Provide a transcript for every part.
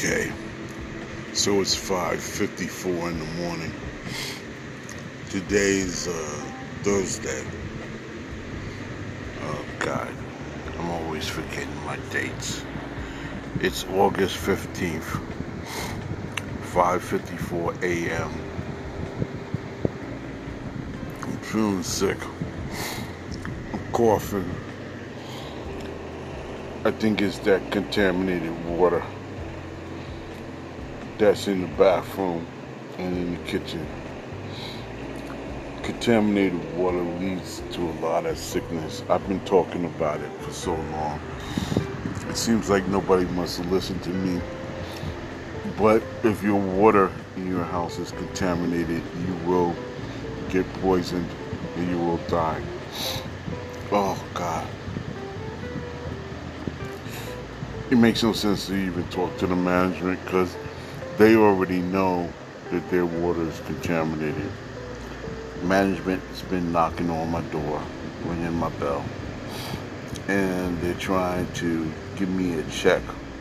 Okay, so it's 5:54 in the morning. Today's Thursday. Oh God, I'm always forgetting my dates. It's August 15th, 5:54 a.m. I'm feeling sick. I'm coughing. I think it's that contaminated water that's in the bathroom and in the kitchen. Contaminated water leads to a lot of sickness. I've been talking about it for so long. It seems like nobody wants to listen to me. But if your water in your house is contaminated, you will get poisoned and you will die. Oh God. It makes no sense to even talk to the management because they already know that their water is contaminated. Management has been knocking on my door, ringing my bell, and they're trying to give me a check.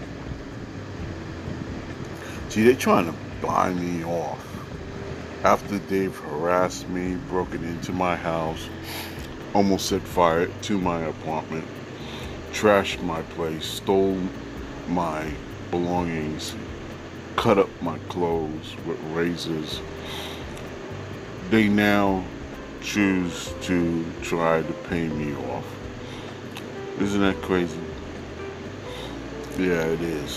See, they're trying to buy me off after they've harassed me, broken into my house, almost set fire to my apartment, trashed my place, stole my belongings, cut up my clothes with razors. They now choose to try to pay me off. Isn't that crazy? Yeah, it is.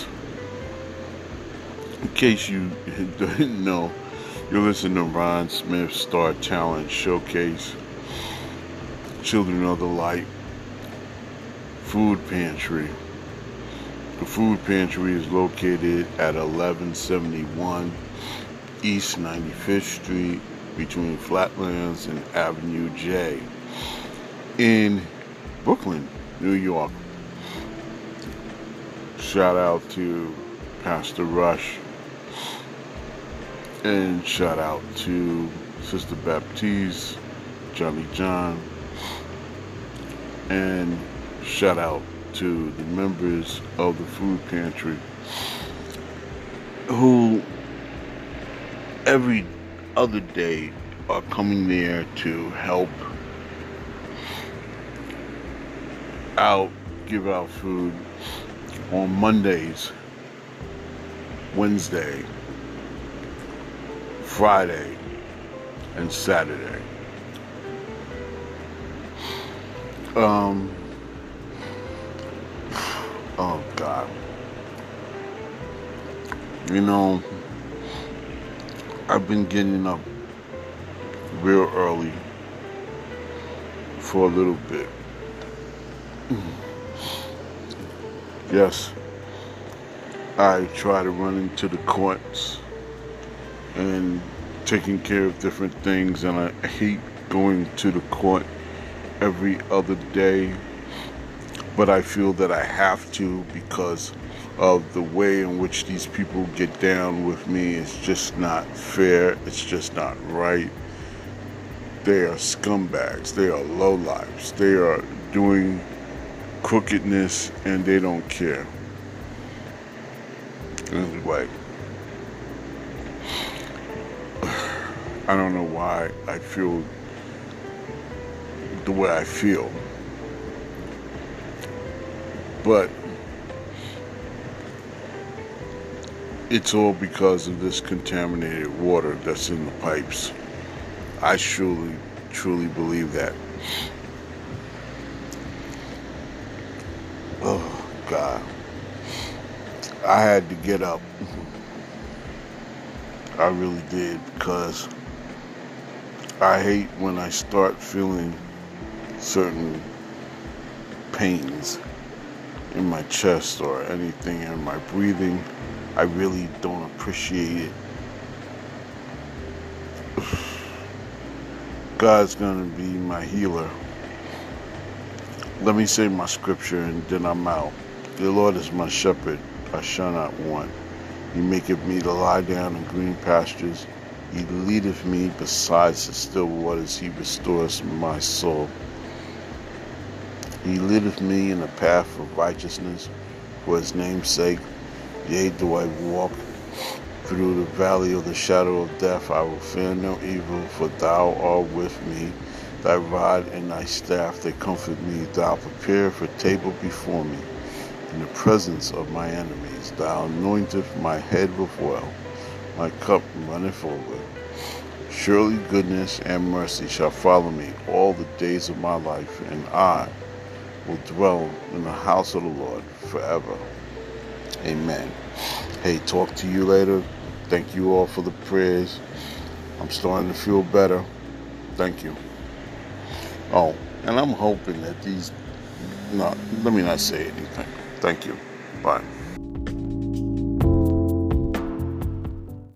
In case you didn't know, you're listening to Ron Smith's Star Talent Showcase, Children of the Light, Food Pantry. The Food Pantry is located at 1171 East 95th Street, between Flatlands and Avenue J in Brooklyn, New York. Shout out to Pastor Rush and shout out to Sister Baptiste, Johnny John, and shout out to the members of the Food Pantry who every other day are coming there to help out, give out food on Mondays, Wednesday, Friday, and Saturday. Oh God. You know, I've been getting up real early for a little bit. Yes, I try to run into the courts and taking care of different things, and I hate going to the court every other day, but I feel that I have to because of the way in which these people get down with me. Is just not fair. It's just not right. They are scumbags. They are lowlifes. They are doing crookedness and they don't care. Anyway, I don't know why I feel the way I feel, but it's all because of this contaminated water that's in the pipes. I truly believe that. Oh, God. I had to get up. I really did, because I hate when I start feeling certain pains in my chest or anything in my breathing. I really don't appreciate it. God's gonna be my healer. Let me say my scripture and then I'm out. The Lord is my shepherd, I shall not want. He maketh me to lie down in green pastures. He leadeth me beside the still waters. He restoreth my soul. He leadeth me in the path of righteousness for his name's sake. Yea, do I walk through the valley of the shadow of death, I will fear no evil, for thou art with me. Thy rod and thy staff, they comfort me. Thou preparest a table before me in the presence of my enemies. Thou anointest my head with oil. My cup runneth over. Surely goodness and mercy shall follow me all the days of my life, and I will dwell in the house of the Lord forever. Amen. Hey, talk to you later. Thank you all for the prayers. I'm starting to feel better. Thank you. Oh, and I'm hoping that these... No, let me not say anything. Thank you. Bye.